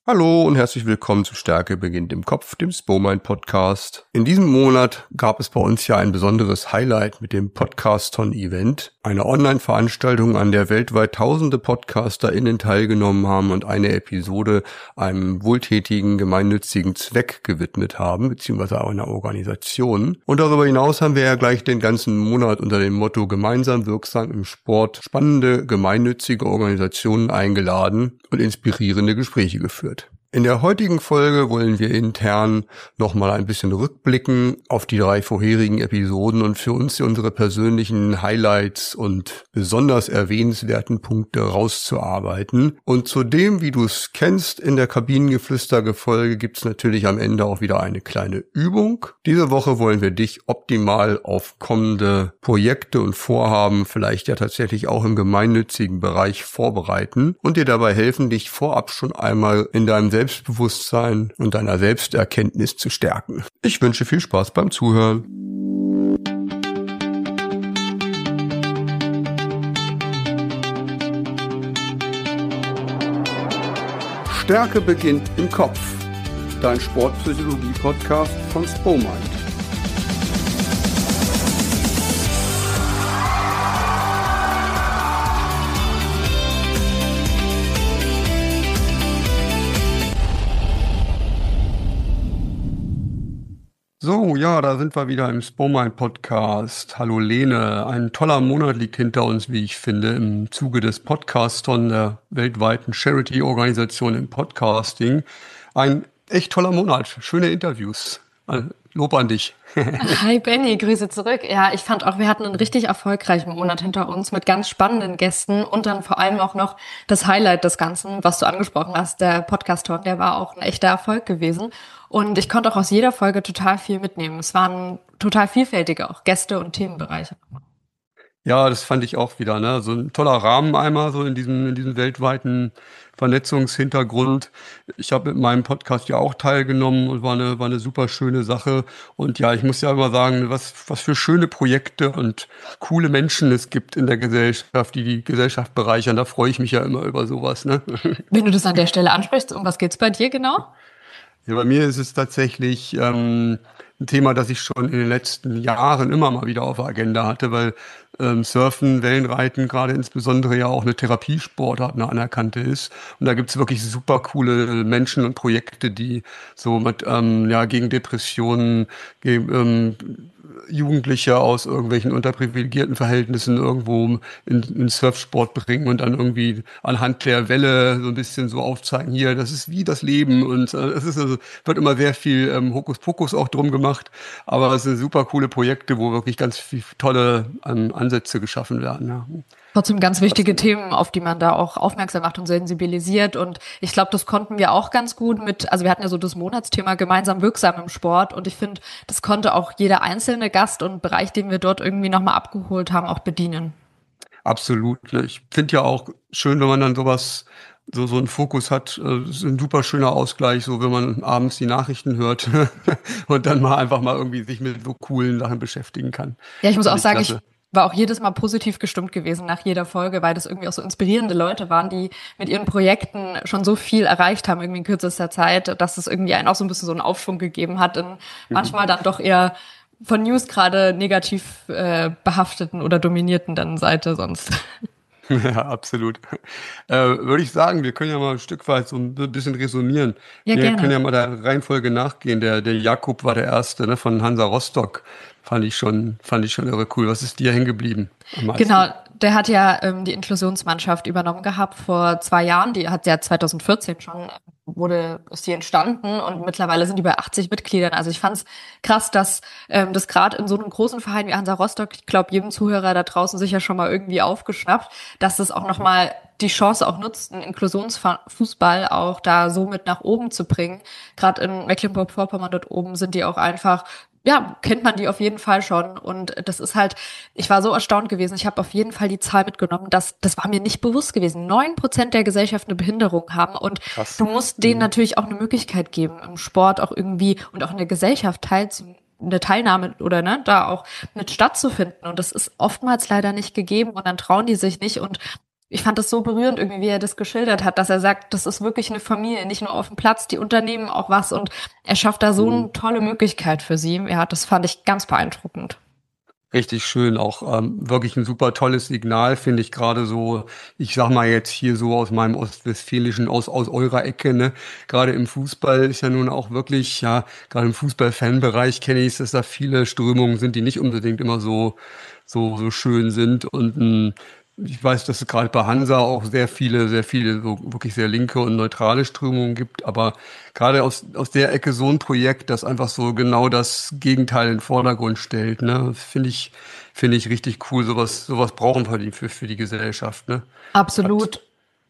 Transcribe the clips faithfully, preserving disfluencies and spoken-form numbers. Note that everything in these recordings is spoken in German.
Hallo und herzlich willkommen zu Stärke beginnt im Kopf, dem Spomind Podcast. In diesem Monat gab es bei uns ja ein besonderes Highlight mit dem Podcaston-Event, eine Online-Veranstaltung, an der weltweit tausende PodcasterInnen teilgenommen haben und eine Episode einem wohltätigen, gemeinnützigen Zweck gewidmet haben, beziehungsweise auch einer Organisation. Und darüber hinaus haben wir ja gleich den ganzen Monat unter dem Motto Gemeinsam wirksam im Sport spannende, gemeinnützige Organisationen eingeladen und inspirierende Gespräche geführt. In der heutigen Folge wollen wir intern nochmal ein bisschen rückblicken auf die drei vorherigen Episoden und für uns unsere persönlichen Highlights und besonders erwähnenswerten Punkte rauszuarbeiten. Und zu dem, wie du es kennst, in der Kabinengeflüster-Gefolge gibt es natürlich am Ende auch wieder eine kleine Übung. Diese Woche wollen wir dich optimal auf kommende Projekte und Vorhaben, vielleicht ja tatsächlich auch im gemeinnützigen Bereich, vorbereiten und dir dabei helfen, dich vorab schon einmal in deinem Selbstbewusstsein und deiner Selbsterkenntnis zu stärken. Ich wünsche viel Spaß beim Zuhören. Stärke beginnt im Kopf. Dein Sportpsychologie-Podcast von Spomind. So, ja, da sind wir wieder im Spomind-Podcast. Hallo Lene, ein toller Monat liegt hinter uns, wie ich finde, im Zuge des Podcaston, der weltweiten Charity-Organisation im Podcasting. Ein echt toller Monat, schöne Interviews. Lob an dich. Hi Benny, Grüße zurück. Ja, ich fand auch, wir hatten einen richtig erfolgreichen Monat hinter uns mit ganz spannenden Gästen und dann vor allem auch noch das Highlight des Ganzen, was du angesprochen hast, der Podcast-Talk, der war auch ein echter Erfolg gewesen. Und ich konnte auch aus jeder Folge total viel mitnehmen. Es waren total vielfältige auch Gäste und Themenbereiche. Ja, das fand ich auch wieder, ne? So ein toller Rahmen einmal so in diesem, in diesem weltweiten Vernetzungshintergrund. Ich habe mit meinem Podcast ja auch teilgenommen und war eine, war eine super schöne Sache. Und ja, ich muss ja immer sagen, was, was für schöne Projekte und coole Menschen es gibt in der Gesellschaft, die die Gesellschaft bereichern. Da freue ich mich ja immer über sowas, ne? Wenn du das an der Stelle ansprichst, um was geht's bei dir genau? Ja, bei mir ist es tatsächlich ähm, ein Thema, das ich schon in den letzten Jahren immer mal wieder auf der Agenda hatte, weil ähm, Surfen, Wellenreiten gerade insbesondere ja auch eine Therapiesportart, eine anerkannte ist. Und da gibt's wirklich super coole Menschen und Projekte, die so mit ähm, ja gegen Depressionen, gegen, ähm, Jugendliche aus irgendwelchen unterprivilegierten Verhältnissen irgendwo in, in Surfsport bringen und dann irgendwie anhand der Welle so ein bisschen so aufzeigen, hier, das ist wie das Leben und äh, es ist also, wird immer sehr viel ähm, Hokuspokus auch drum gemacht, aber es sind super coole Projekte, wo wirklich ganz viele tolle ähm, Ansätze geschaffen werden. Ja. Trotzdem ganz wichtige Themen, auf die man da auch aufmerksam macht und sensibilisiert. Und ich glaube, das konnten wir auch ganz gut mit, also wir hatten ja so das Monatsthema gemeinsam wirksam im Sport. Und ich finde, das konnte auch jeder einzelne Gast und Bereich, den wir dort irgendwie nochmal abgeholt haben, auch bedienen. Absolut. Ich finde ja auch schön, wenn man dann sowas, so, so einen Fokus hat. Das ist ein super schöner Ausgleich, so wenn man abends die Nachrichten hört und dann mal einfach mal irgendwie sich mit so coolen Sachen beschäftigen kann. Ja, ich muss auch sagen, ich war auch jedes Mal positiv gestimmt gewesen nach jeder Folge, weil das irgendwie auch so inspirierende Leute waren, die mit ihren Projekten schon so viel erreicht haben, irgendwie in kürzester Zeit, dass es irgendwie einen auch so ein bisschen so einen Aufschwung gegeben hat in manchmal dann doch eher von News gerade negativ äh, behafteten oder dominierten dann Seite sonst. Ja, absolut. Äh, würde ich sagen, wir können ja mal ein Stück weit so ein bisschen resonieren. Ja, wir gerne. können ja mal der Reihenfolge nachgehen. Der, der Jakub war der Erste, ne, von Hansa Rostock. Fand ich schon, fand ich schon irre cool. Was ist dir hängen geblieben am meisten? Genau, der hat ja ähm, die Inklusionsmannschaft übernommen gehabt vor zwei Jahren. Die hat ja zwanzig vierzehn schon, wurde, ist die entstanden und mittlerweile sind die bei achtzig Mitgliedern. Also ich fand's krass, dass ähm, das gerade in so einem großen Verein wie Hansa Rostock, ich glaube, jedem Zuhörer da draußen sicher schon mal irgendwie aufgeschnappt, dass das auch nochmal die Chance auch nutzt, einen Inklusionsfußball auch da so mit nach oben zu bringen. Gerade in Mecklenburg-Vorpommern dort oben sind die auch einfach, ja, kennt man die auf jeden Fall schon. Und das ist halt, ich war so erstaunt gewesen. Ich habe auf jeden Fall die Zahl mitgenommen, dass, das war mir nicht bewusst gewesen. Neun Prozent der Gesellschaft eine Behinderung haben. Und Krass. du musst denen Mhm. natürlich auch eine Möglichkeit geben, im Sport auch irgendwie und auch in der Gesellschaft teilzunehmen. Eine Teilnahme oder ne, da auch mit stattzufinden. Und das ist oftmals leider nicht gegeben und dann trauen die sich nicht. Und ich fand das so berührend irgendwie, wie er das geschildert hat, dass er sagt, das ist wirklich eine Familie, nicht nur auf dem Platz, die unternehmen auch was und er schafft da so Mhm. eine tolle Möglichkeit für sie. Ja, das fand ich ganz beeindruckend. Richtig schön, auch ähm, wirklich ein super tolles Signal, finde ich gerade so, ich sag mal jetzt hier so aus meinem Ostwestfälischen, aus, aus eurer Ecke, ne, gerade im Fußball ist ja nun auch wirklich, ja, gerade im Fußball-Fan-Bereich kenne ich es, dass da viele Strömungen sind, die nicht unbedingt immer so, so, so schön sind und ähm, ich weiß, dass es gerade bei Hansa auch sehr viele, sehr viele so wirklich sehr linke und neutrale Strömungen gibt, aber gerade aus, aus der Ecke so ein Projekt, das einfach so genau das Gegenteil in den Vordergrund stellt, ne? Finde ich, finde ich richtig cool. Sowas, sowas brauchen wir die für, für die Gesellschaft, ne? Hat, Absolut.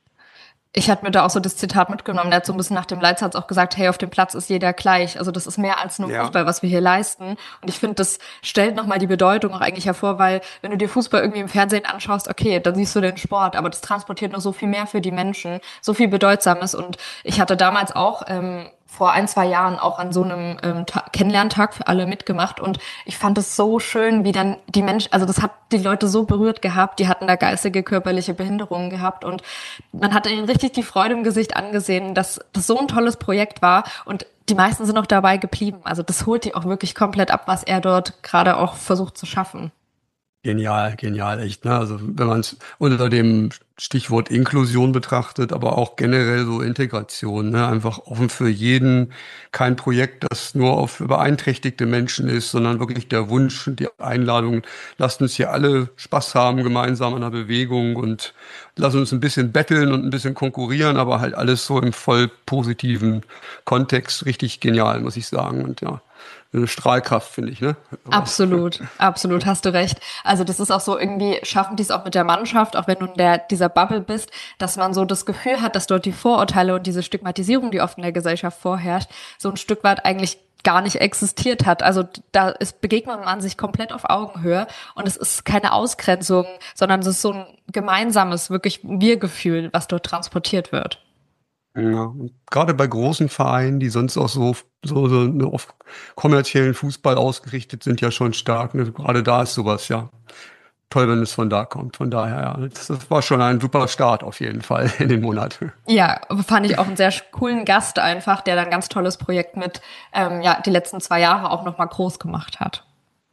Ich hatte mir da auch so das Zitat mitgenommen. Der hat so ein bisschen nach dem Leitsatz auch gesagt, hey, auf dem Platz ist jeder gleich. Also das ist mehr als nur ja, Fußball, was wir hier leisten. Und ich finde, das stellt nochmal die Bedeutung auch eigentlich hervor, weil wenn du dir Fußball irgendwie im Fernsehen anschaust, okay, dann siehst du den Sport, aber das transportiert noch so viel mehr für die Menschen, so viel Bedeutsames. Und ich hatte damals auch ähm, vor ein, zwei Jahren auch an so einem ähm, Ta- Kennenlerntag für alle mitgemacht und ich fand es so schön, wie dann die Menschen, also das hat die Leute so berührt gehabt, die hatten da geistige, körperliche Behinderungen gehabt und man hat ihnen richtig die Freude im Gesicht angesehen, dass das so ein tolles Projekt war und die meisten sind auch dabei geblieben. Also das holt die auch wirklich komplett ab, was er dort gerade auch versucht zu schaffen. genial, genial, echt, ne? Also wenn man es unter dem Stichwort Inklusion betrachtet, aber auch generell so Integration, ne? Einfach offen für jeden, kein Projekt, das nur auf beeinträchtigte Menschen ist, sondern wirklich der Wunsch und die Einladung, lasst uns hier alle Spaß haben gemeinsam an der Bewegung und lass uns ein bisschen betteln und ein bisschen konkurrieren, aber halt alles so im voll positiven Kontext, richtig genial, muss ich sagen. Und ja, eine Strahlkraft, finde ich, ne? Sowas. Absolut, absolut, hast du recht. Also das ist auch so irgendwie, schaffen die es auch mit der Mannschaft, auch wenn du in der, dieser Bubble bist, dass man so das Gefühl hat, dass dort die Vorurteile und diese Stigmatisierung, die oft in der Gesellschaft vorherrscht, so ein Stück weit eigentlich gar nicht existiert hat. Also da ist, begegnet man sich komplett auf Augenhöhe und es ist keine Ausgrenzung, sondern es ist so ein gemeinsames, wirklich Wir-Gefühl, was dort transportiert wird. Ja, und gerade bei großen Vereinen, die sonst auch so, so, so ne, auf kommerziellen Fußball ausgerichtet sind, ja schon stark. Ne? Gerade da ist sowas, ja. Toll, wenn es von da kommt. Von daher, ja, das, das war schon ein super Start auf jeden Fall in den Monat. Ja, fand ich auch einen sehr coolen Gast einfach, der dann ein ganz tolles Projekt mit, ähm, ja, die letzten zwei Jahre auch nochmal groß gemacht hat.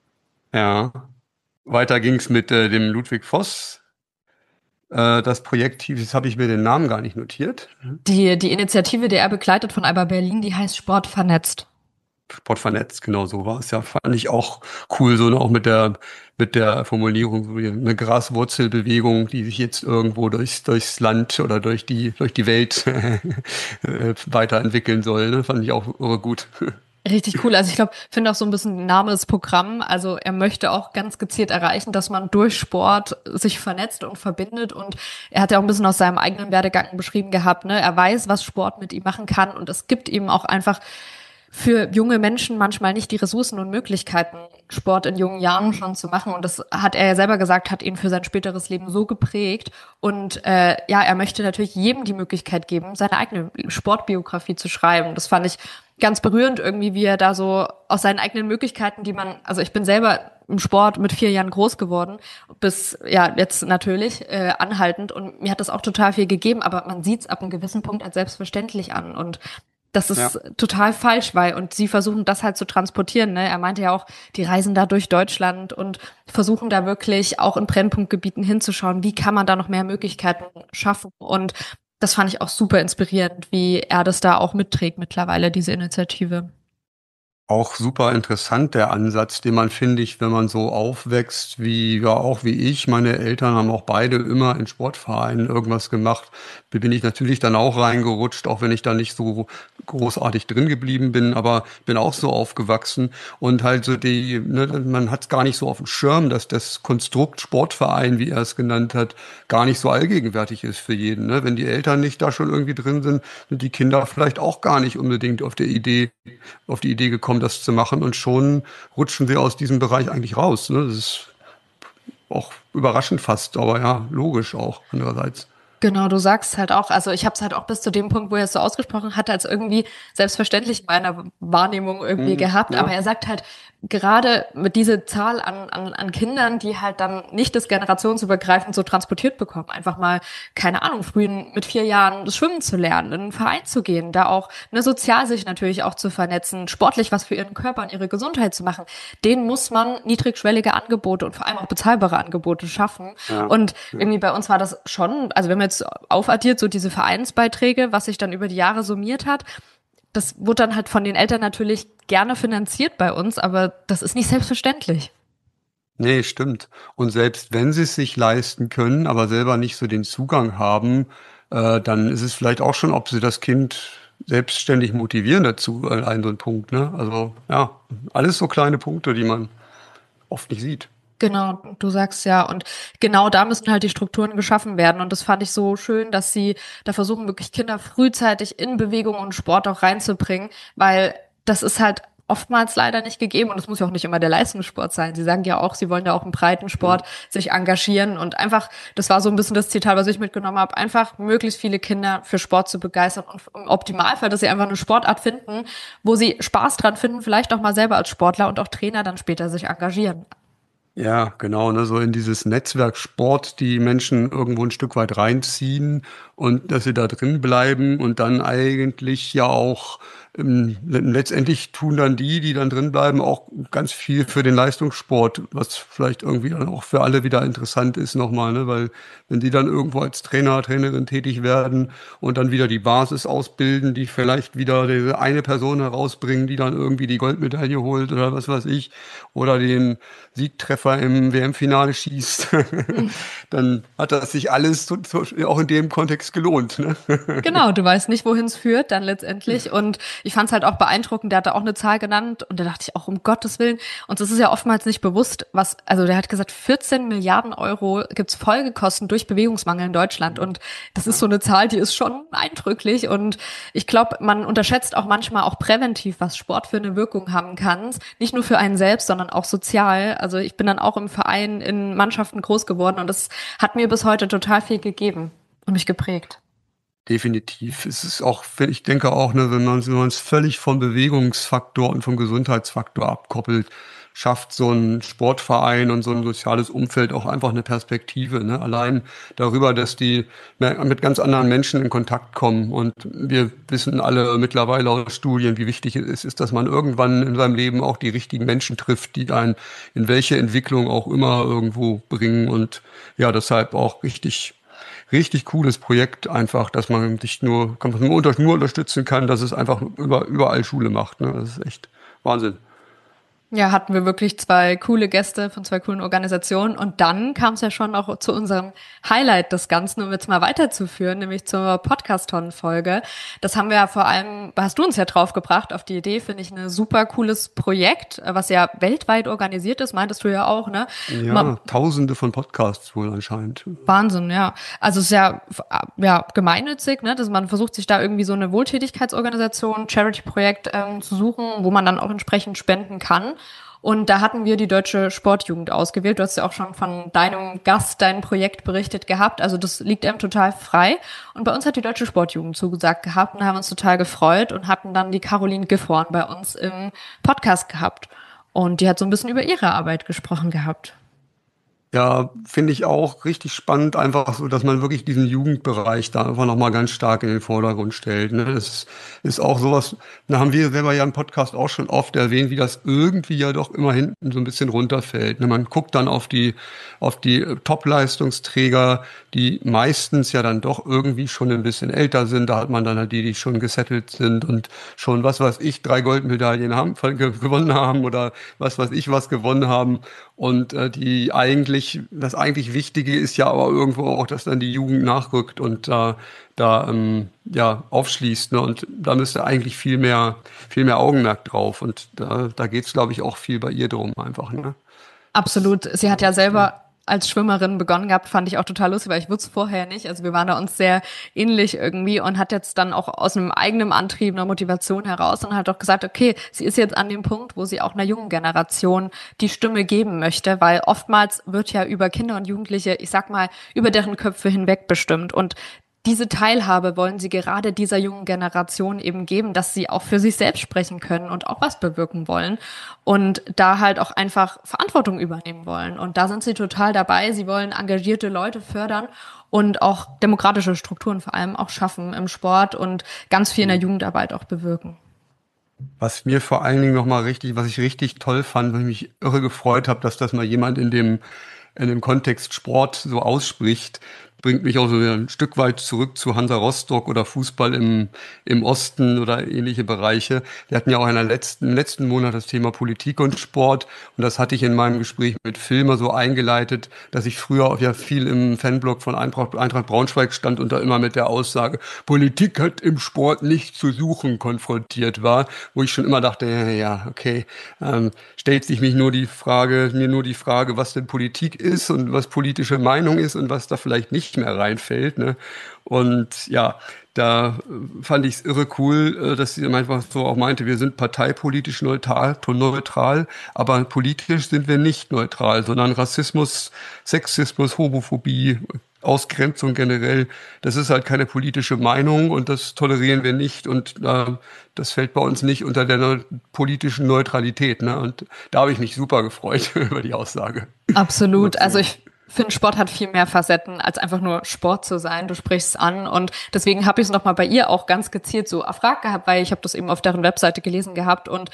Ja. Weiter ging's mit äh, dem Ludwig Voss. Äh, das Projekt, jetzt habe ich mir den Namen gar nicht notiert. Die, die Initiative, die er begleitet von Alba Berlin, die heißt Sport vernetzt. Sport vernetzt, genau so war es ja. Fand ich auch cool, so ne, auch mit der mit der Formulierung, so wie eine Graswurzelbewegung, die sich jetzt irgendwo durchs, durchs Land oder durch die durch die Welt äh, weiterentwickeln soll. Ne? Fand ich auch irre gut. Richtig cool. Also ich glaube, finde auch so ein bisschen Name des Programm. Also er möchte auch ganz gezielt erreichen, dass man durch Sport sich vernetzt und verbindet. Und er hat ja auch ein bisschen aus seinem eigenen Werdegang beschrieben gehabt. Ne? Er weiß, was Sport mit ihm machen kann. Und es gibt ihm auch einfach für junge Menschen manchmal nicht die Ressourcen und Möglichkeiten, Sport in jungen Jahren schon zu machen. Und das hat er ja selber gesagt, hat ihn für sein späteres Leben so geprägt. Und äh, ja, er möchte natürlich jedem die Möglichkeit geben, seine eigene Sportbiografie zu schreiben. Das fand ich ganz berührend irgendwie, wie er da so aus seinen eigenen Möglichkeiten, die man, also ich bin selber im Sport mit vier Jahren groß geworden, bis ja jetzt natürlich äh, anhaltend und mir hat das auch total viel gegeben, aber man sieht es ab einem gewissen Punkt als selbstverständlich an und das Ja. ist total falsch, weil, und sie versuchen das halt zu transportieren, ne? Er meinte ja auch, die reisen da durch Deutschland und versuchen da wirklich auch in Brennpunktgebieten hinzuschauen, wie kann man da noch mehr Möglichkeiten schaffen. Und das fand ich auch super inspirierend, wie er das da auch mitträgt mittlerweile, diese Initiative. Auch super interessant, der Ansatz, den man, finde ich, wenn man so aufwächst, wie, ja, auch wie ich. Meine Eltern haben auch beide immer in Sportvereinen irgendwas gemacht. Da bin ich natürlich dann auch reingerutscht, auch wenn ich da nicht so großartig drin geblieben bin, aber bin auch so aufgewachsen. Und halt so die, ne, man hat es gar nicht so auf dem Schirm, dass das Konstrukt Sportverein, wie er es genannt hat, gar nicht so allgegenwärtig ist für jeden. Ne? Wenn die Eltern nicht da schon irgendwie drin sind, sind die Kinder vielleicht auch gar nicht unbedingt auf der Idee, auf die Idee gekommen, das zu machen und schon rutschen sie aus diesem Bereich eigentlich raus. Ne? Das ist auch überraschend fast, aber ja, logisch auch andererseits. Genau, du sagst halt auch, also ich habe es halt auch bis zu dem Punkt, wo er es so ausgesprochen hat, als irgendwie selbstverständlich in meiner Wahrnehmung irgendwie Mhm. gehabt. Aber Ja, er sagt halt, gerade mit dieser Zahl an, an, an Kindern, die halt dann nicht das generationsübergreifend so transportiert bekommen, einfach mal, keine Ahnung, früh mit vier Jahren das Schwimmen zu lernen, in einen Verein zu gehen, da auch ne, sozial sich natürlich auch zu vernetzen, sportlich was für ihren Körper und ihre Gesundheit zu machen, denen muss man niedrigschwellige Angebote und vor allem auch bezahlbare Angebote schaffen. Ja. Und irgendwie bei uns war das schon, also wenn man jetzt aufaddiert, so diese Vereinsbeiträge, was sich dann über die Jahre summiert hat, das wurde dann halt von den Eltern natürlich gerne finanziert bei uns, aber das ist nicht selbstverständlich. Nee, stimmt. Und selbst wenn sie es sich leisten können, aber selber nicht so den Zugang haben, äh, dann ist es vielleicht auch schon, ob sie das Kind selbstständig motivieren dazu, äh, ein so ein Punkt, ne? Also ja, alles so kleine Punkte, die man oft nicht sieht. Genau, du sagst ja. Und genau da müssen halt die Strukturen geschaffen werden. Und das fand ich so schön, dass sie da versuchen, wirklich Kinder frühzeitig in Bewegung und Sport auch reinzubringen, weil das ist halt oftmals leider nicht gegeben. Und es muss ja auch nicht immer der Leistungssport sein. Sie sagen ja auch, sie wollen ja auch im Breitensport Ja. sich engagieren. Und einfach, das war so ein bisschen das Zitat, was ich mitgenommen habe, einfach möglichst viele Kinder für Sport zu begeistern. Und im Optimalfall, dass sie einfach eine Sportart finden, wo sie Spaß dran finden, vielleicht auch mal selber als Sportler und auch Trainer dann später sich engagieren. Ja, genau, ne, so in dieses Netzwerk Sport die Menschen irgendwo ein Stück weit reinziehen und dass sie da drin bleiben und dann eigentlich ja auch ähm, le- letztendlich tun dann die, die dann drin bleiben, auch ganz viel für den Leistungssport, was vielleicht irgendwie dann auch für alle wieder interessant ist nochmal, ne, weil wenn die dann irgendwo als Trainer, Trainerin tätig werden und dann wieder die Basis ausbilden, die vielleicht wieder diese eine Person herausbringen, die dann irgendwie die Goldmedaille holt oder was weiß ich, oder den Siegtreffer im W M-Finale schießt, dann hat das sich alles so, so, auch in dem Kontext gelohnt. Ne? Genau, du weißt nicht, wohin es führt dann letztendlich. Und ich fand es halt auch beeindruckend, der hatte auch eine Zahl genannt und da dachte ich auch, um Gottes Willen. Und das ist ja oftmals nicht bewusst, was, also der hat gesagt, vierzehn Milliarden Euro gibt's Folgekosten durch Bewegungsmangel in Deutschland. Und das ist so eine Zahl, die ist schon eindrücklich. Und ich glaube, man unterschätzt auch manchmal auch präventiv, was Sport für eine Wirkung haben kann. Nicht nur für einen selbst, sondern auch sozial. Also ich bin dann auch im Verein in Mannschaften groß geworden und das hat mir bis heute total viel gegeben und mich geprägt. Definitiv. Es ist auch, ich denke auch, ne, wenn man wenn man es völlig vom Bewegungsfaktor und vom Gesundheitsfaktor abkoppelt, schafft so ein Sportverein und so ein soziales Umfeld auch einfach eine Perspektive. Ne? Allein darüber, dass die mit ganz anderen Menschen in Kontakt kommen. Und wir wissen alle mittlerweile aus Studien, wie wichtig es ist, dass man irgendwann in seinem Leben auch die richtigen Menschen trifft, die einen in welche Entwicklung auch immer irgendwo bringen. Und ja, deshalb auch richtig richtig cooles Projekt einfach, dass man sich nur, kann man nur, unter, nur unterstützen kann, dass es einfach über, überall Schule macht. Ne? Das ist echt Wahnsinn. Ja, hatten wir wirklich zwei coole Gäste von zwei coolen Organisationen und dann kam es ja schon auch zu unserem Highlight des Ganzen, um jetzt mal weiterzuführen, nämlich zur Podcast-Tonnen-Folge. Das haben wir ja vor allem, hast du uns ja draufgebracht auf die Idee, finde ich, ein super cooles Projekt, was ja weltweit organisiert ist, meintest du ja auch, ne? Ja, Ma- tausende von Podcasts wohl anscheinend. Wahnsinn, ja. Also es ist ja, ja gemeinnützig, ne, dass man versucht, sich da irgendwie so eine Wohltätigkeitsorganisation, Charity-Projekt ähm, zu suchen, wo man dann auch entsprechend spenden kann. Und da hatten wir die Deutsche Sportjugend ausgewählt. Du hast ja auch schon von deinem Gast, dein Projekt berichtet gehabt. Also das liegt einem total frei. Und bei uns hat die Deutsche Sportjugend zugesagt gehabt und haben uns total gefreut und hatten dann die Caroline Gifhorn bei uns im Podcast gehabt. Und die hat so ein bisschen über ihre Arbeit gesprochen gehabt. Ja, finde ich auch richtig spannend, einfach so, dass man wirklich diesen Jugendbereich da einfach nochmal ganz stark in den Vordergrund stellt. Ne? Das ist, ist auch sowas, da haben wir selber ja im Podcast auch schon oft erwähnt, wie das irgendwie ja doch immer hinten so ein bisschen runterfällt. Ne? Man guckt dann auf die, auf die Top-Leistungsträger, die meistens ja dann doch irgendwie schon ein bisschen älter sind. Da hat man dann halt die, die schon gesettelt sind und schon, was weiß ich, drei Goldmedaillen haben, gewonnen haben oder was weiß ich was gewonnen haben. Und äh, die eigentlich, das eigentlich Wichtige ist ja aber irgendwo auch, dass dann die Jugend nachrückt und äh, da ähm, ja aufschließt. Ne? Und da müsste eigentlich viel mehr, viel mehr Augenmerk drauf. Und da, da geht's, glaube ich, auch viel bei ihr drum einfach. Ne? Absolut. Sie hat ja selber als Schwimmerin begonnen gehabt, fand ich auch total lustig, weil ich wusste vorher nicht. Also wir waren da uns sehr ähnlich irgendwie und hat jetzt dann auch aus einem eigenen Antrieb, einer Motivation heraus und hat auch gesagt, okay, sie ist jetzt an dem Punkt, wo sie auch einer jungen Generation die Stimme geben möchte, weil oftmals wird ja über Kinder und Jugendliche, ich sag mal, über deren Köpfe hinweg bestimmt und diese Teilhabe wollen sie gerade dieser jungen Generation eben geben, dass sie auch für sich selbst sprechen können und auch was bewirken wollen und da halt auch einfach Verantwortung übernehmen wollen. Und da sind sie total dabei. Sie wollen engagierte Leute fördern und auch demokratische Strukturen vor allem auch schaffen im Sport und ganz viel in der Jugendarbeit auch bewirken. Was mir vor allen Dingen nochmal richtig, was ich richtig toll fand, was ich mich irre gefreut habe, dass das mal jemand in dem, in dem Kontext Sport so ausspricht, bringt mich auch so ein Stück weit zurück zu Hansa Rostock oder Fußball im, im Osten oder ähnliche Bereiche. Wir hatten ja auch in der letzten, im letzten Monat das Thema Politik und Sport. Und das hatte ich in meinem Gespräch mit Phil mal so eingeleitet, dass ich früher auch ja viel im Fanblog von Eintracht, Eintracht Braunschweig stand und da immer mit der Aussage, Politik hat im Sport nichts zu suchen, konfrontiert war, wo ich schon immer dachte, ja, ja okay, ähm, stellt sich mich nur die Frage, mir nur die Frage, was denn Politik ist und was politische Meinung ist und was da vielleicht nicht mehr reinfällt, ne? Und ja, da fand ich es irre cool, dass sie einfach so auch meinte, wir sind parteipolitisch neutral, neutral, aber politisch sind wir nicht neutral, sondern Rassismus, Sexismus, Homophobie, Ausgrenzung generell, das ist halt keine politische Meinung und das tolerieren wir nicht und äh, das fällt bei uns nicht unter der ne- politischen Neutralität, ne? Und da habe ich mich super gefreut über die Aussage. Absolut. Also ich finde, Sport hat viel mehr Facetten, als einfach nur Sport zu sein. Du sprichst es an und deswegen habe ich es nochmal bei ihr auch ganz gezielt so erfragt gehabt, weil ich habe das eben auf deren Webseite gelesen gehabt und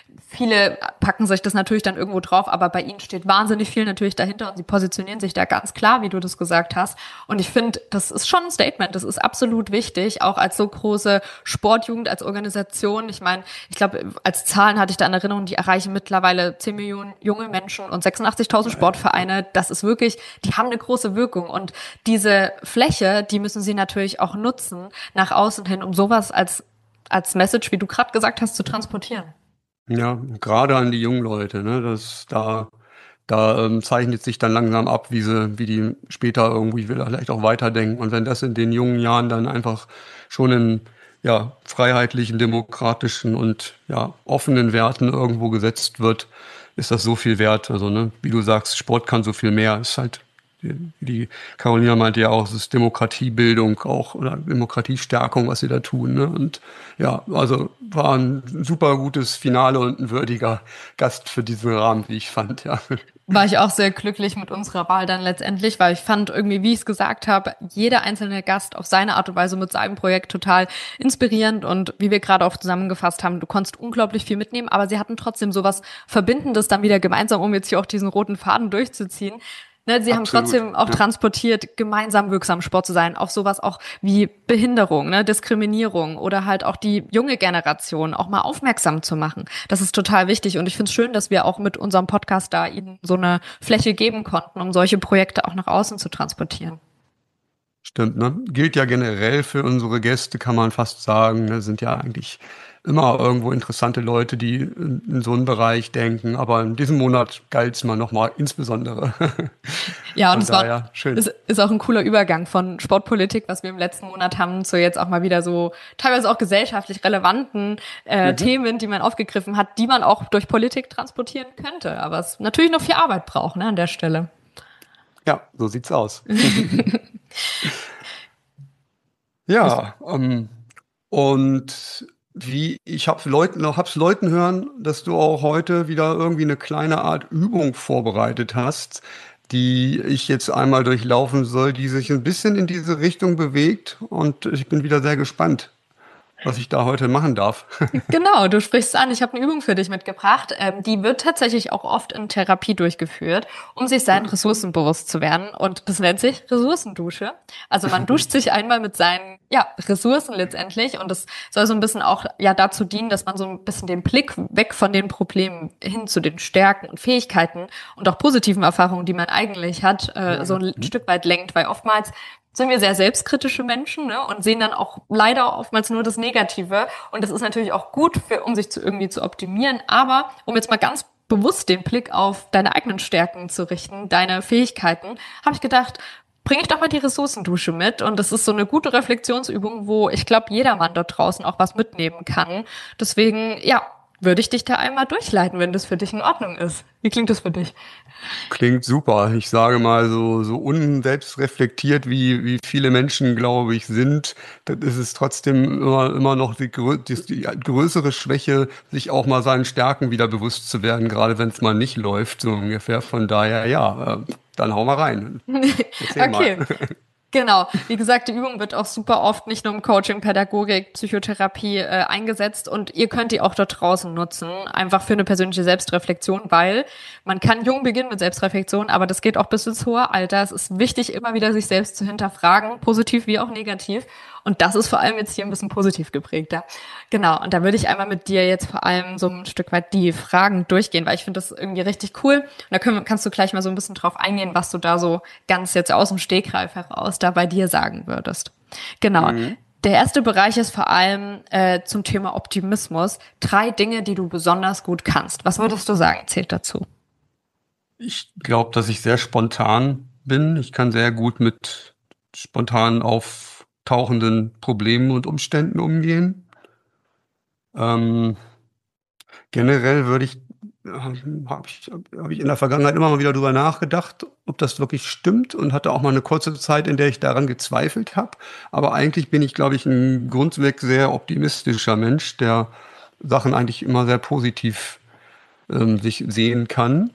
viele packen sich das natürlich dann irgendwo drauf, aber bei ihnen steht wahnsinnig viel natürlich dahinter und sie positionieren sich da ganz klar, wie du das gesagt hast. Und ich finde, das ist schon ein Statement, das ist absolut wichtig, auch als so große Sportjugend, als Organisation. Ich meine, ich glaube, als Zahlen hatte ich da in Erinnerung, die erreichen mittlerweile zehn Millionen junge Menschen und sechsundachtzigtausend Sportvereine. Das ist wirklich, die haben eine große Wirkung und diese Fläche, die müssen sie natürlich auch nutzen nach außen hin, um sowas als als Message, wie du gerade gesagt hast, zu transportieren. Ja, gerade an die jungen Leute, ne, das da da ähm, zeichnet sich dann langsam ab, wie sie, wie die später irgendwie vielleicht auch weiterdenken. Und wenn das in den jungen Jahren dann einfach schon in ja freiheitlichen, demokratischen und ja offenen Werten irgendwo gesetzt wird, ist das so viel wert. Also ne, wie du sagst, Sport kann so viel mehr. Ist halt die, die Carolina meinte ja auch, es ist Demokratiebildung auch oder Demokratiestärkung, was sie da tun. Ne? Und ja, also war ein super gutes Finale und ein würdiger Gast für diesen Rahmen, wie ich fand. Ja. War ich auch sehr glücklich mit unserer Wahl dann letztendlich, weil ich fand irgendwie, wie ich es gesagt habe, jeder einzelne Gast auf seine Art und Weise mit seinem Projekt total inspirierend und wie wir gerade auch zusammengefasst haben, du konntest unglaublich viel mitnehmen, aber sie hatten trotzdem sowas Verbindendes dann wieder gemeinsam, um jetzt hier auch diesen roten Faden durchzuziehen. Ne, sie Absolut. Haben trotzdem auch ja. transportiert, gemeinsam wirksam Sport zu sein, auf sowas auch wie Behinderung, ne, Diskriminierung oder halt auch die junge Generation auch mal aufmerksam zu machen. Das ist total wichtig und ich finde es schön, dass wir auch mit unserem Podcast da ihnen so eine Fläche geben konnten, um solche Projekte auch nach außen zu transportieren. Stimmt, ne? Gilt ja generell für unsere Gäste, kann man fast sagen. Ne? Sind ja eigentlich immer irgendwo interessante Leute, die in, in so einen Bereich denken. Aber in diesem Monat galt es mal nochmal insbesondere. Ja, und es war, schön. Es ist auch ein cooler Übergang von Sportpolitik, was wir im letzten Monat haben, zu jetzt auch mal wieder so teilweise auch gesellschaftlich relevanten äh, mhm. Themen, die man aufgegriffen hat, die man auch durch Politik transportieren könnte. Aber es natürlich noch viel Arbeit braucht, ne, an der Stelle. Ja, so sieht's aus. Ja, ähm, und wie ich habe Leuten noch hab's Leuten hören, dass du auch heute wieder irgendwie eine kleine Art Übung vorbereitet hast, die ich jetzt einmal durchlaufen soll, die sich ein bisschen in diese Richtung bewegt und ich bin wieder sehr gespannt, was ich da heute machen darf. Genau, du sprichst es an. Ich habe eine Übung für dich mitgebracht. Ähm, die wird tatsächlich auch oft in Therapie durchgeführt, um sich seinen Ressourcen bewusst zu werden. Und das nennt sich Ressourcendusche. Also man duscht sich einmal mit seinen ja, Ressourcen letztendlich. Und das soll so ein bisschen auch ja dazu dienen, dass man so ein bisschen den Blick weg von den Problemen hin zu den Stärken und Fähigkeiten und auch positiven Erfahrungen, die man eigentlich hat, äh, so ein Stück weit lenkt. Weil oftmals sind wir sehr selbstkritische Menschen, ne, und sehen dann auch leider oftmals nur das Negative. Und das ist natürlich auch gut, für, um sich zu irgendwie zu optimieren. Aber um jetzt mal ganz bewusst den Blick auf deine eigenen Stärken zu richten, deine Fähigkeiten, habe ich gedacht, bringe ich doch mal die Ressourcendusche mit. Und das ist so eine gute Reflexionsübung, wo ich glaube, jedermann dort draußen auch was mitnehmen kann. Deswegen, ja, würde ich dich da einmal durchleiten, wenn das für dich in Ordnung ist. Wie klingt das für dich? Klingt super. Ich sage mal, so, so unselbstreflektiert, wie, wie viele Menschen, glaube ich, sind, das ist es trotzdem immer, immer noch die, grö- die, die größere Schwäche, sich auch mal seinen Stärken wieder bewusst zu werden, gerade wenn es mal nicht läuft, so ungefähr. Von daher, ja, äh, dann hau mal rein. Erzähl mal. Okay. Genau, wie gesagt, die Übung wird auch super oft nicht nur im Coaching, Pädagogik, Psychotherapie äh, eingesetzt und ihr könnt die auch dort draußen nutzen, einfach für eine persönliche Selbstreflexion, weil man kann jung beginnen mit Selbstreflexion, aber das geht auch bis ins hohe Alter. Es ist wichtig, immer wieder sich selbst zu hinterfragen, positiv wie auch negativ. Und das ist vor allem jetzt hier ein bisschen positiv geprägter. Genau, und da würde ich einmal mit dir jetzt vor allem so ein Stück weit die Fragen durchgehen, weil ich finde das irgendwie richtig cool. Und da können, kannst du gleich mal so ein bisschen drauf eingehen, was du da so ganz jetzt aus dem Stegreif heraus da bei dir sagen würdest. Genau. Mhm. Der erste Bereich ist vor allem äh, zum Thema Optimismus. Drei Dinge, die du besonders gut kannst. Was würdest du sagen, zählt dazu? Ich glaube, dass ich sehr spontan bin. Ich kann sehr gut mit spontan auftauchenden Problemen und Umständen umgehen. Ähm, generell würde ich, habe ich, hab ich in der Vergangenheit immer mal wieder drüber nachgedacht, ob das wirklich stimmt und hatte auch mal eine kurze Zeit, in der ich daran gezweifelt habe. Aber eigentlich bin ich, glaube ich, ein grundweg sehr optimistischer Mensch, der Sachen eigentlich immer sehr positiv ähm, sich sehen kann.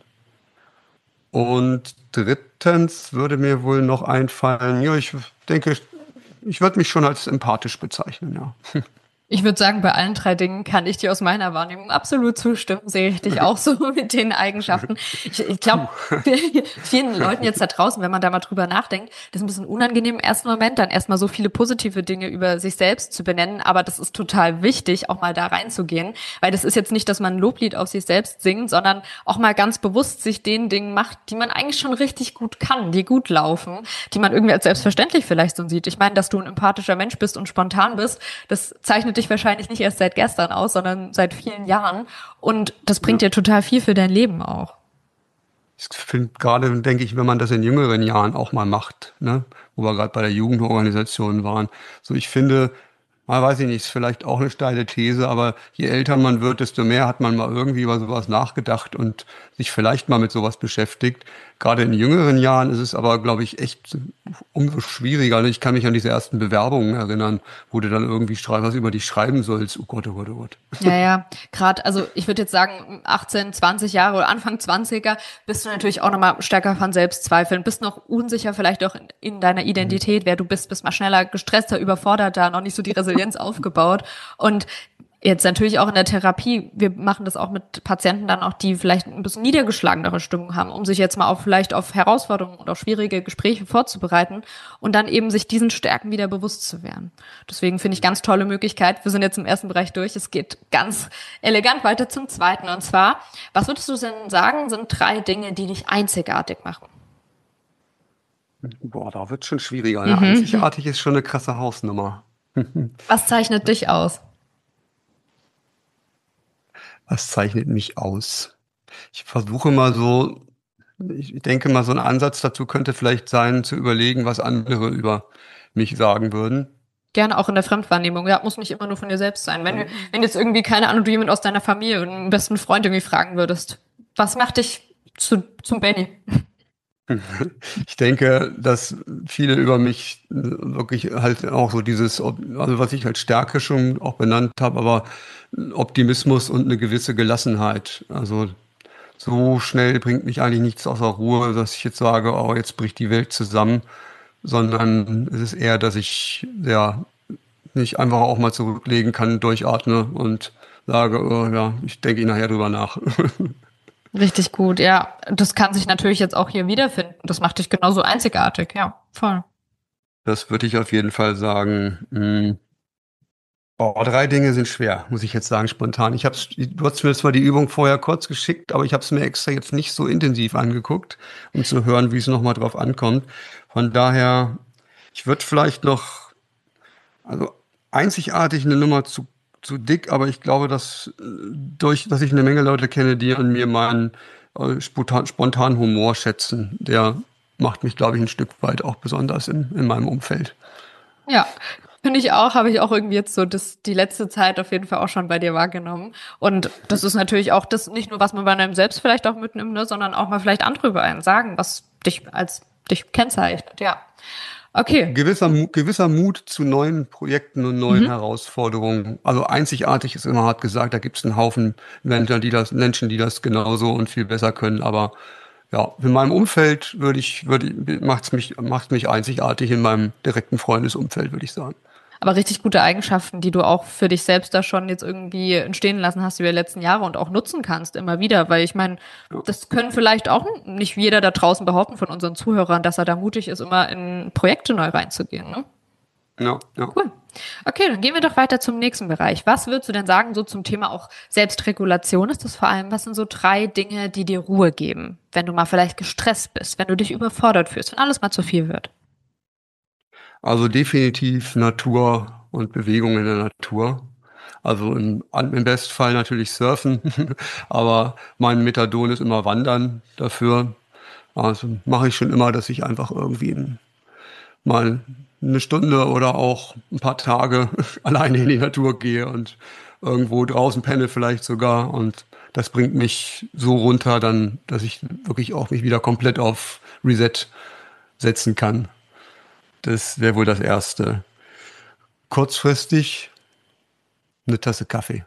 Und drittens würde mir wohl noch einfallen, ja, ich denke, ich würde mich schon als empathisch bezeichnen, ja. Ich würde sagen, bei allen drei Dingen kann ich dir aus meiner Wahrnehmung absolut zustimmen. Sehe ich dich auch so mit den Eigenschaften. Ich, ich glaube, vielen Leuten jetzt da draußen, wenn man da mal drüber nachdenkt, das ist ein bisschen unangenehm im ersten Moment, dann erstmal so viele positive Dinge über sich selbst zu benennen. Aber das ist total wichtig, auch mal da reinzugehen. Weil das ist jetzt nicht, dass man ein Loblied auf sich selbst singt, sondern auch mal ganz bewusst sich den Dingen macht, die man eigentlich schon richtig gut kann, die gut laufen, die man irgendwie als selbstverständlich vielleicht so sieht. Ich meine, dass du ein empathischer Mensch bist und spontan bist, das zeichnet dich wahrscheinlich nicht erst seit gestern aus, sondern seit vielen Jahren. Und das bringt Ja. dir total viel für dein Leben auch. Ich finde gerade, denke ich, wenn man das in jüngeren Jahren auch mal macht, ne, wo wir gerade bei der Jugendorganisation waren. So, ich finde, mal weiß ich nicht, ist vielleicht auch eine steile These, aber je älter man wird, desto mehr hat man mal irgendwie über sowas nachgedacht und sich vielleicht mal mit sowas beschäftigt. Gerade in jüngeren Jahren ist es aber, glaube ich, echt umso schwieriger. Ich kann mich an diese ersten Bewerbungen erinnern, wo du dann irgendwie schreibst, was über dich schreiben sollst. Oh Gott, oh Gott, oh Gott. Ja, ja, gerade, also ich würde jetzt sagen, achtzehn, zwanzig Jahre oder Anfang zwanziger bist du natürlich auch nochmal stärker von Selbstzweifeln, bist noch unsicher vielleicht auch in, in deiner Identität, wer du bist, bist mal schneller gestresster, überforderter, noch nicht so die Resilienz aufgebaut. Und jetzt natürlich auch in der Therapie, wir machen das auch mit Patienten dann auch, die vielleicht ein bisschen niedergeschlagenere Stimmung haben, um sich jetzt mal auch vielleicht auf Herausforderungen und auf schwierige Gespräche vorzubereiten und dann eben sich diesen Stärken wieder bewusst zu werden. Deswegen finde ich ganz tolle Möglichkeit. Wir sind jetzt im ersten Bereich durch. Es geht ganz elegant weiter zum zweiten. Und zwar, was würdest du denn sagen, sind drei Dinge, die dich einzigartig machen? Boah, da wird schon schwieriger. Ne? Mhm. Einzigartig ist schon eine krasse Hausnummer. Was zeichnet dich aus? Was zeichnet mich aus? Ich versuche mal so, ich denke mal, so ein Ansatz dazu könnte vielleicht sein, zu überlegen, was andere über mich sagen würden. Gerne auch in der Fremdwahrnehmung. Ja, muss nicht immer nur von dir selbst sein. Wenn, du- wenn jetzt irgendwie, keine Ahnung, du jemand aus deiner Familie oder einen besten Freund irgendwie fragen würdest, was macht dich zu, zum Benny? Ich denke, dass viele über mich äh, wirklich halt auch so dieses, Op- also was ich als Stärke schon auch benannt habe, aber Optimismus und eine gewisse Gelassenheit. Also so schnell bringt mich eigentlich nichts außer Ruhe, dass ich jetzt sage, oh, jetzt bricht die Welt zusammen, sondern es ist eher, dass ich ja mich einfach auch mal zurücklegen kann, durchatme und sage, oh, ja, ich denke nachher drüber nach. Richtig gut, ja. Das kann sich natürlich jetzt auch hier wiederfinden. Das macht dich genauso einzigartig, ja, voll. Das würde ich auf jeden Fall sagen. Hm. Oh, drei Dinge sind schwer, muss ich jetzt sagen, spontan. Ich hab's, du hast mir zwar die Übung vorher kurz geschickt, aber ich habe es mir extra jetzt nicht so intensiv angeguckt, um zu hören, wie es nochmal drauf ankommt. Von daher, ich würde vielleicht noch, also einzigartig eine Nummer zu, zu dick, aber ich glaube, dass äh, durch, dass ich eine Menge Leute kenne, die an mir meinen äh, spontan, spontanen Humor schätzen, der macht mich, glaube ich, ein Stück weit auch besonders in, in meinem Umfeld. Ja, Finde ich auch, habe ich auch irgendwie jetzt so das, die letzte Zeit auf jeden Fall auch schon bei dir wahrgenommen. Und das ist natürlich auch das nicht nur, was man bei einem selbst vielleicht auch mitnimmt, ne, sondern auch mal vielleicht andere über einen sagen, was dich als dich kennzeichnet, ja. Okay. Gewisser, gewisser Mut zu neuen Projekten und neuen Mhm. Herausforderungen. Also einzigartig ist immer hart gesagt, da gibt es einen Haufen Menschen, die das, Menschen, die das genauso und viel besser können. Aber ja, in meinem Umfeld würde ich, würde, macht's mich, macht's mich einzigartig in meinem direkten Freundesumfeld, würde ich sagen. Aber richtig gute Eigenschaften, die du auch für dich selbst da schon jetzt irgendwie entstehen lassen hast über die letzten Jahre und auch nutzen kannst immer wieder. Weil ich meine, Ja. das können vielleicht auch nicht jeder da draußen behaupten von unseren Zuhörern, dass er da mutig ist, immer in Projekte neu reinzugehen, ne? Ja, ja. Cool. Okay, dann gehen wir doch weiter zum nächsten Bereich. Was würdest du denn sagen, so zum Thema auch Selbstregulation ist das vor allem? Was sind so drei Dinge, die dir Ruhe geben, wenn du mal vielleicht gestresst bist, wenn du dich überfordert fühlst, wenn alles mal zu viel wird? Also definitiv Natur und Bewegung in der Natur. Also im, im Bestfall natürlich Surfen, aber mein Methadon ist immer Wandern dafür. Also mache ich schon immer, dass ich einfach irgendwie in, mal eine Stunde oder auch ein paar Tage alleine in die Natur gehe und irgendwo draußen penne vielleicht sogar. Und das bringt mich so runter dann, dass ich wirklich auch mich wieder komplett auf Reset setzen kann. Das wäre wohl das Erste. Kurzfristig eine Tasse Kaffee.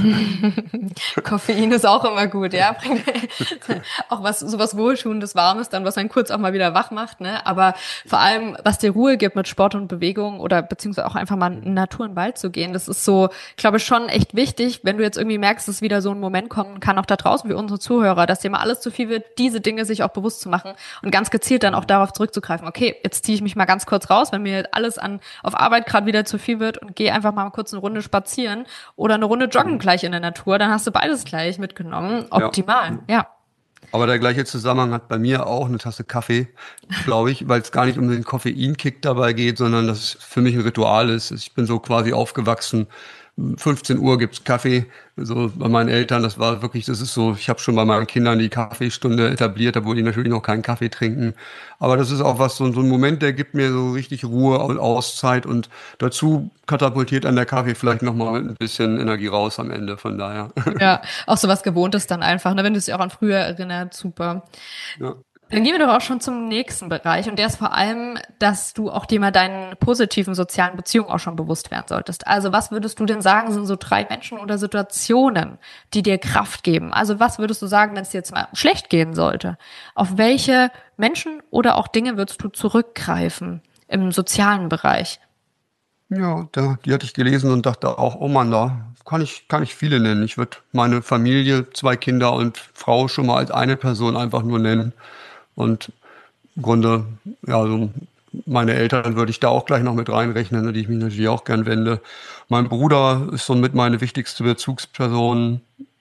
Koffein ist auch immer gut, ja. Bringt auch was, sowas Wohltuendes, Warmes, dann was einen kurz auch mal wieder wach macht, ne. Aber vor allem, was dir Ruhe gibt mit Sport und Bewegung oder beziehungsweise auch einfach mal in den Natur in den Wald zu gehen, das ist so, glaube ich, schon echt wichtig, wenn du jetzt irgendwie merkst, dass wieder so ein Moment kommen kann, auch da draußen wie unsere Zuhörer, dass dir mal alles zu viel wird, diese Dinge sich auch bewusst zu machen und ganz gezielt dann auch darauf zurückzugreifen. Okay, jetzt ziehe ich mich mal ganz kurz raus, wenn mir alles an auf Arbeit gerade wieder zu viel wird und gehe einfach mal kurz eine Runde spazieren oder eine Runde joggen gleich in der Natur, dann hast du beides gleich mitgenommen. Optimal, ja. ja. Aber der gleiche Zusammenhang hat bei mir auch eine Tasse Kaffee, glaube ich, weil es gar nicht um den Koffeinkick dabei geht, sondern dass es für mich ein Ritual ist. Ich bin so quasi aufgewachsen. fünfzehn Uhr gibt's Kaffee, so bei meinen Eltern, das war wirklich, das ist so, ich habe schon bei meinen Kindern die Kaffeestunde etabliert, obwohl die natürlich noch keinen Kaffee trinken, aber das ist auch was, so, so ein Moment, der gibt mir so richtig Ruhe und Auszeit und dazu katapultiert an der Kaffee vielleicht nochmal mit ein bisschen Energie raus am Ende, von daher. Ja, auch so was Gewohntes dann einfach, ne, wenn du es dich auch an früher erinnert, super. Ja. Dann gehen wir doch auch schon zum nächsten Bereich und der ist vor allem, dass du auch dir mal deinen positiven sozialen Beziehungen auch schon bewusst werden solltest. Also was würdest du denn sagen, sind so drei Menschen oder Situationen, die dir Kraft geben? Also was würdest du sagen, wenn es dir jetzt mal schlecht gehen sollte? Auf welche Menschen oder auch Dinge würdest du zurückgreifen im sozialen Bereich? Ja, da, die hatte ich gelesen und dachte auch, oh Mann, da kann ich, kann ich viele nennen. Ich würde meine Familie, zwei Kinder und Frau schon mal als eine Person einfach nur nennen. Und im Grunde, ja, also meine Eltern würde ich da auch gleich noch mit reinrechnen, an die ich mich natürlich auch gern wende. Mein Bruder ist somit meine wichtigste Bezugsperson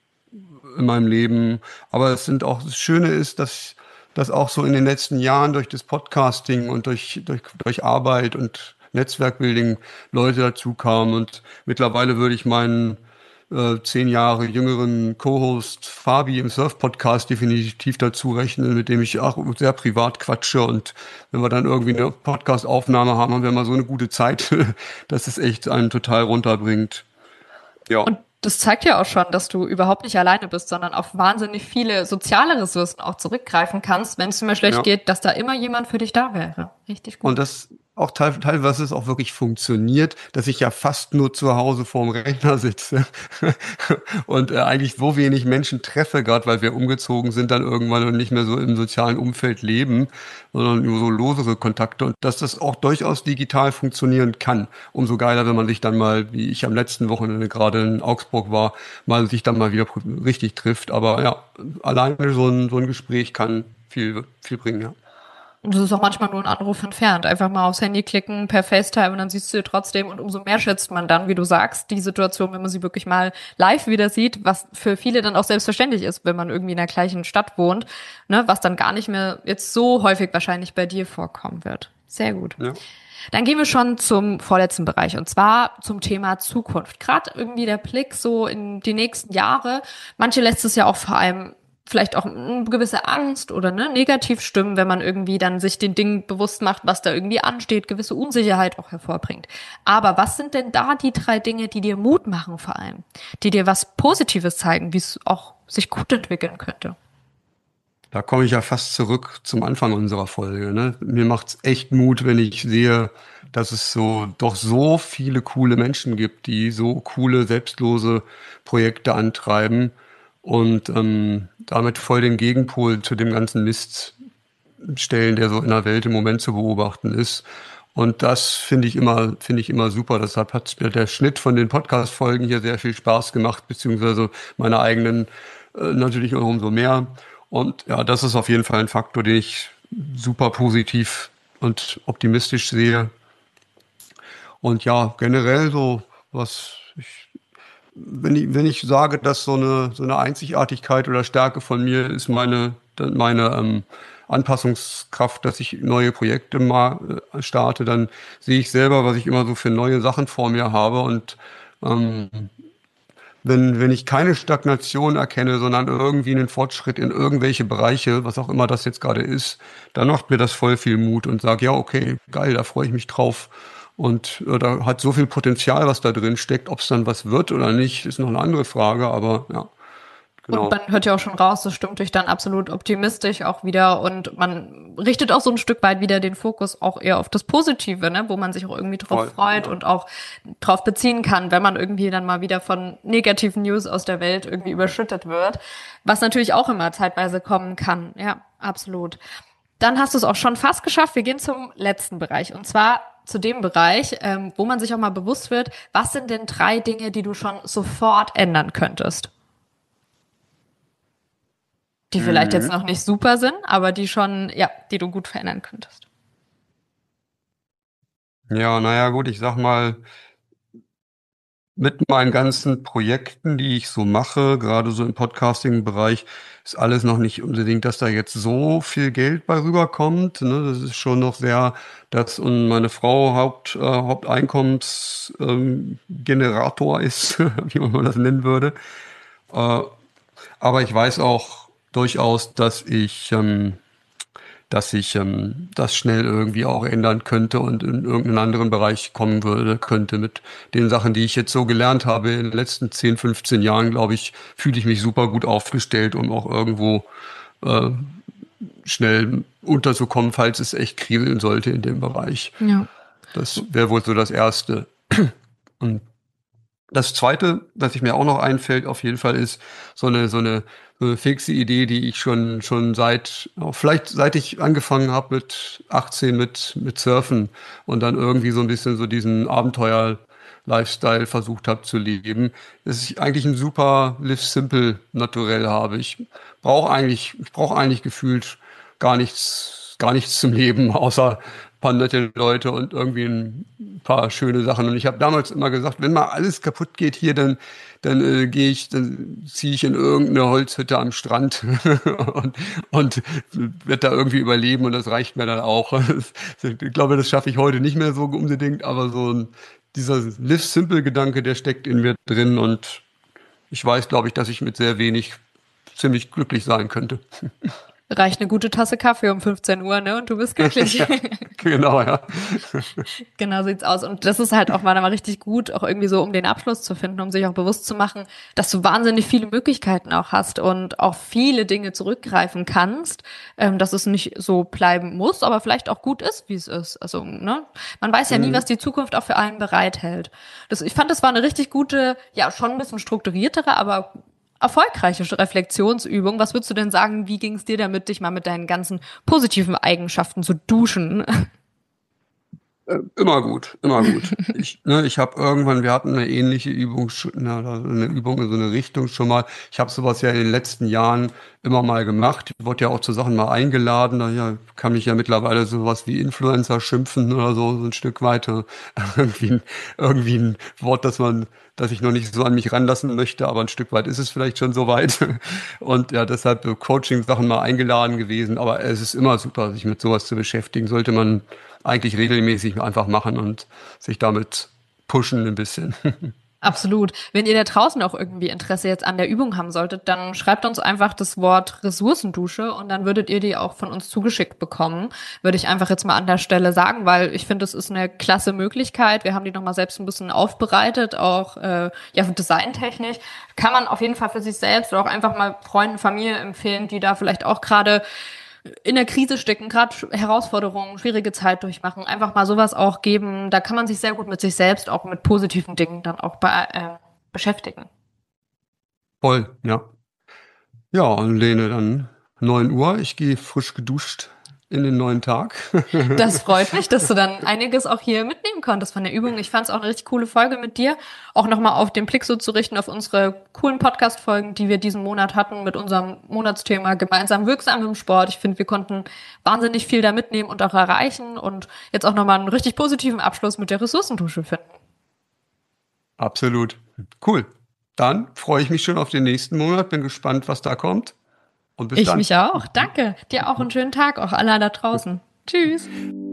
in meinem Leben. Aber es sind auch, das Schöne ist, dass, dass auch so in den letzten Jahren durch das Podcasting und durch, durch, durch Arbeit und Netzwerkbuilding Leute dazu kamen. Und mittlerweile würde ich meinen äh, zehn Jahre jüngeren Co-Host Fabi im Surf-Podcast definitiv dazu rechnen, mit dem ich auch sehr privat quatsche. Und wenn wir dann irgendwie eine Podcast-Aufnahme haben, haben wir mal so eine gute Zeit, dass es echt einen total runterbringt. Ja. Und das zeigt ja auch schon, dass du überhaupt nicht alleine bist, sondern auf wahnsinnig viele soziale Ressourcen auch zurückgreifen kannst, wenn es dir mal schlecht Ja. geht, dass da immer jemand für dich da wäre. Richtig gut. Und das auch teil, teilweise es auch wirklich funktioniert, dass ich ja fast nur zu Hause vorm Rechner sitze und äh, eigentlich so wenig Menschen treffe, gerade weil wir umgezogen sind dann irgendwann und nicht mehr so im sozialen Umfeld leben, sondern nur so losere Kontakte und dass das auch durchaus digital funktionieren kann. Umso geiler, wenn man sich dann mal, wie ich am letzten Wochenende gerade in Augsburg war, mal sich dann mal wieder richtig trifft. Aber ja, alleine so ein, so ein Gespräch kann viel, viel bringen, ja. Und das ist auch manchmal nur ein Anruf entfernt. Einfach mal aufs Handy klicken per FaceTime und dann siehst du sie trotzdem. Und umso mehr schätzt man dann, wie du sagst, die Situation, wenn man sie wirklich mal live wieder sieht, was für viele dann auch selbstverständlich ist, wenn man irgendwie in der gleichen Stadt wohnt, ne, was dann gar nicht mehr jetzt so häufig wahrscheinlich bei dir vorkommen wird. Sehr gut. Ja. Dann gehen wir schon zum vorletzten Bereich und zwar zum Thema Zukunft. Gerade irgendwie der Blick so in die nächsten Jahre. Manche lässt es ja auch vor allem vielleicht auch eine gewisse Angst oder ne, Negativstimmen, wenn man irgendwie dann sich den Dingen bewusst macht, was da irgendwie ansteht, gewisse Unsicherheit auch hervorbringt. Aber was sind denn da die drei Dinge, die dir Mut machen vor allem, die dir was Positives zeigen, wie es auch sich gut entwickeln könnte? Da komme ich ja fast zurück zum Anfang unserer Folge. Ne? Mir macht's echt Mut, wenn ich sehe, dass es so doch so viele coole Menschen gibt, die so coole, selbstlose Projekte antreiben und ähm, damit voll den Gegenpol zu dem ganzen Mist stellen, der so in der Welt im Moment zu beobachten ist. Und das finde ich immer, finde ich immer super. Deshalb hat mir der Schnitt von den Podcast-Folgen hier sehr viel Spaß gemacht, beziehungsweise meine eigenen äh, natürlich auch umso mehr. Und ja, das ist auf jeden Fall ein Faktor, den ich super positiv und optimistisch sehe. Und ja, generell so, was ich, wenn ich, wenn ich sage, dass so eine, so eine Einzigartigkeit oder Stärke von mir ist meine, meine ähm, Anpassungskraft, dass ich neue Projekte mal äh, starte, dann sehe ich selber, was ich immer so für neue Sachen vor mir habe und ähm, Wenn, wenn ich keine Stagnation erkenne, sondern irgendwie einen Fortschritt in irgendwelche Bereiche, was auch immer das jetzt gerade ist, dann macht mir das voll viel Mut und sage, ja, okay, geil, da freue ich mich drauf. Und äh, da hat so viel Potenzial, was da drin steckt. Ob es dann was wird oder nicht, ist noch eine andere Frage, aber ja, Und genau. man hört ja auch schon raus, das stimmt dich dann absolut optimistisch auch wieder und man richtet auch so ein Stück weit wieder den Fokus auch eher auf das Positive, ne, wo man sich auch irgendwie drauf Voll, freut ja. und auch drauf beziehen kann, wenn man irgendwie dann mal wieder von negativen News aus der Welt irgendwie überschüttet wird, was natürlich auch immer zeitweise kommen kann. Ja, absolut. Dann hast du es auch schon fast geschafft. Wir gehen zum letzten Bereich und zwar zu dem Bereich, ähm, wo man sich auch mal bewusst wird, was sind denn drei Dinge, die du schon sofort ändern könntest? Die vielleicht jetzt Mhm. noch nicht super sind, aber die schon, ja, die du gut verändern könntest. Ja, naja, gut, ich sag mal, mit meinen ganzen Projekten, die ich so mache, gerade so im Podcasting-Bereich, ist alles noch nicht unbedingt, dass da jetzt so viel Geld bei rüberkommt. Ne? Das ist schon noch sehr, dass und meine Frau Haupt, äh, Haupteinkommensgenerator ähm, Generator ist, wie man das nennen würde. Äh, aber ich weiß auch durchaus, dass ich ähm, dass ich ähm, das schnell irgendwie auch ändern könnte und in irgendeinen anderen Bereich kommen würde, könnte mit den Sachen, die ich jetzt so gelernt habe in den letzten zehn, fünfzehn Jahren, glaube ich, fühle ich mich super gut aufgestellt, um auch irgendwo äh, schnell unterzukommen, falls es echt kriseln sollte in dem Bereich. Ja. Das wäre wohl so das Erste. Und das Zweite, was ich mir auch noch einfällt, auf jeden Fall ist so eine so eine, so eine fixe Idee, die ich schon schon seit auch vielleicht seit ich angefangen habe mit achtzehn mit mit Surfen und dann irgendwie so ein bisschen so diesen Abenteuer-Lifestyle versucht habe zu leben, dass ich eigentlich ein super Live Simple Naturell habe. Ich brauche eigentlich ich brauche eigentlich gefühlt gar nichts gar nichts zum Leben außer ein paar nette Leute und irgendwie ein paar schöne Sachen. Und ich habe damals immer gesagt, wenn mal alles kaputt geht hier, dann, dann äh, gehe ich, dann ziehe ich in irgendeine Holzhütte am Strand und, und werde da irgendwie überleben und das reicht mir dann auch. Ich glaube, das schaffe ich heute nicht mehr so unbedingt, aber so ein, dieser Live-Simple-Gedanke, der steckt in mir drin und ich weiß, glaube ich, dass ich mit sehr wenig ziemlich glücklich sein könnte. Reicht eine gute Tasse Kaffee um fünfzehn Uhr, ne? Und du bist glücklich. Genau, ja. Genau sieht's aus. Und das ist halt auch mal richtig gut, auch irgendwie so, um den Abschluss zu finden, um sich auch bewusst zu machen, dass du wahnsinnig viele Möglichkeiten auch hast und auch viele Dinge zurückgreifen kannst, ähm, dass es nicht so bleiben muss, aber vielleicht auch gut ist, wie es ist. Also, ne? Man weiß ja nie, was Mhm. die Zukunft auch für einen bereithält. Das, ich fand, das war eine richtig gute, ja, schon ein bisschen strukturiertere, aber erfolgreiche Reflexionsübung. Was würdest du denn sagen, wie ging es dir damit, dich mal mit deinen ganzen positiven Eigenschaften zu duschen? Äh, Immer gut, immer gut. Ich, ne, ich habe irgendwann, wir hatten eine ähnliche Übung, schon- na, also eine Übung in so eine Richtung schon mal. Ich habe sowas ja in den letzten Jahren immer mal gemacht. Ich wurde ja auch zu Sachen mal eingeladen. Da ja, kann mich ja mittlerweile sowas wie Influencer schimpfen oder so, so ein Stück weiter. Irgendwie, ein- irgendwie ein Wort, das man, das ich noch nicht so an mich ranlassen möchte, aber ein Stück weit ist es vielleicht schon so weit. Und ja, deshalb so Coaching-Sachen mal eingeladen gewesen. Aber es ist immer super, sich mit sowas zu beschäftigen. Sollte man eigentlich regelmäßig einfach machen und sich damit pushen ein bisschen. Absolut. Wenn ihr da draußen auch irgendwie Interesse jetzt an der Übung haben solltet, dann schreibt uns einfach das Wort Ressourcendusche und dann würdet ihr die auch von uns zugeschickt bekommen. Würde ich einfach jetzt mal an der Stelle sagen, weil ich finde, es ist eine klasse Möglichkeit. Wir haben die nochmal selbst ein bisschen aufbereitet, auch äh, ja designtechnisch. Kann man auf jeden Fall für sich selbst oder auch einfach mal Freunden, Familie empfehlen, die da vielleicht auch gerade in der Krise stecken, gerade Herausforderungen, schwierige Zeit durchmachen, einfach mal sowas auch geben. Da kann man sich sehr gut mit sich selbst, auch mit positiven Dingen dann auch bei, äh, beschäftigen. Voll, ja. Ja, und Lene, dann neun Uhr, ich gehe frisch geduscht in den neuen Tag. Das freut mich, dass du dann einiges auch hier mitnehmen konntest von der Übung. Ich fand es auch eine richtig coole Folge mit dir. Auch nochmal auf den Blick so zu richten auf unsere coolen Podcast-Folgen, die wir diesen Monat hatten mit unserem Monatsthema gemeinsam wirksam im Sport. Ich finde, wir konnten wahnsinnig viel da mitnehmen und auch erreichen und jetzt auch nochmal einen richtig positiven Abschluss mit der Ressourcendusche finden. Absolut. Cool. Dann freue ich mich schon auf den nächsten Monat. Bin gespannt, was da kommt. Und bis ich dann. mich auch. Danke. Dir auch einen schönen Tag, auch alle da draußen. Tschüss.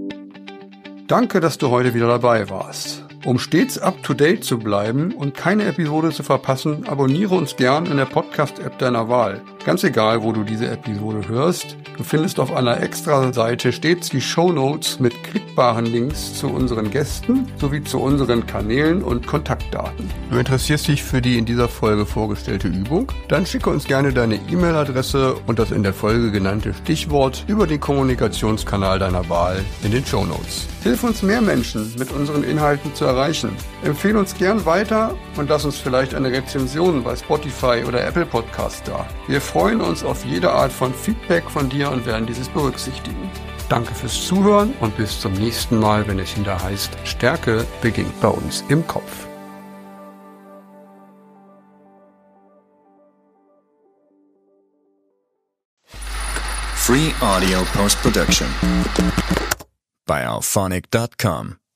Danke, dass du heute wieder dabei warst. Um stets up-to-date zu bleiben und keine Episode zu verpassen, abonniere uns gern in der Podcast-App deiner Wahl. Ganz egal, wo du diese Episode hörst, du findest auf einer extra Seite stets die Shownotes mit klickbaren Links zu unseren Gästen sowie zu unseren Kanälen und Kontaktdaten. Du interessierst dich für die in dieser Folge vorgestellte Übung? Dann schicke uns gerne deine E-Mail-Adresse und das in der Folge genannte Stichwort über den Kommunikationskanal deiner Wahl in den Shownotes. Hilf uns, mehr Menschen mit unseren Inhalten zu erreichen. Empfehle uns gern weiter und lass uns vielleicht eine Rezension bei Spotify oder Apple Podcasts da. Wir freuen uns auf jede Art von Feedback von dir und werden dieses berücksichtigen. Danke fürs Zuhören und bis zum nächsten Mal, wenn es wieder heißt, Stärke beginnt bei uns im Kopf. Free Audio Post Production by alphonic dot com